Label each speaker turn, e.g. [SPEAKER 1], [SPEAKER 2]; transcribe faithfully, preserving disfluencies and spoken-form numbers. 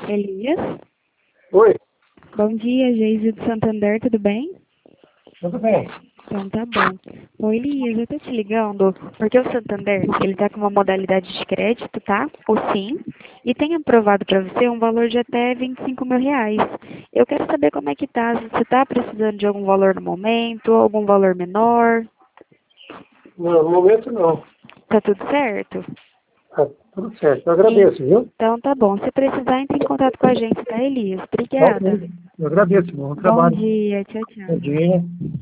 [SPEAKER 1] Elias?
[SPEAKER 2] Oi,
[SPEAKER 1] Bom dia, Geise do Santander, tudo bem?
[SPEAKER 2] tudo bem?
[SPEAKER 1] Então tá bom. Ô Elias, eu tô te ligando porque o Santander, ele tá com uma modalidade de crédito, tá? O Sim, e tem aprovado para você um valor de até vinte e cinco mil reais. Eu quero saber como é que tá, se você tá precisando de algum valor no momento, algum valor menor,
[SPEAKER 2] Não, no momento não.
[SPEAKER 1] tá tudo certo?
[SPEAKER 2] Tá tudo certo. Eu agradeço, viu?
[SPEAKER 1] Então tá bom, se precisar, entre em contato com a gente, tá, Elias?
[SPEAKER 2] Tá
[SPEAKER 1] Obrigada.
[SPEAKER 2] ok. Eu agradeço. Bom
[SPEAKER 1] Bom
[SPEAKER 2] trabalho.
[SPEAKER 1] dia, tchau, tchau.
[SPEAKER 2] Bom dia.